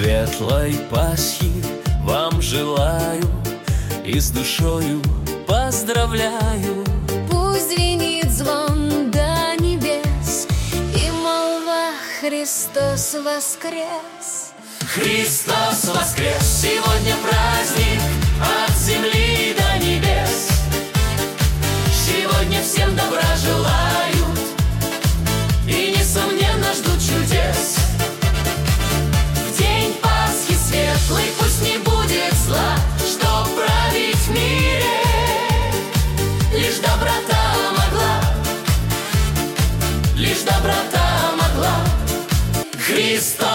Светлой Пасхи вам желаю и с душою поздравляю. Пусть звенит звон до небес и молва: Христос воскрес! Христос воскрес! Сегодня праздник от земли до небес. Сегодня всем добра желают и несомненно ждут чудес. В день Пасхи светлый пусть не будет зла, чтоб править в мире лишь доброта могла, лишь доброта могла. Христос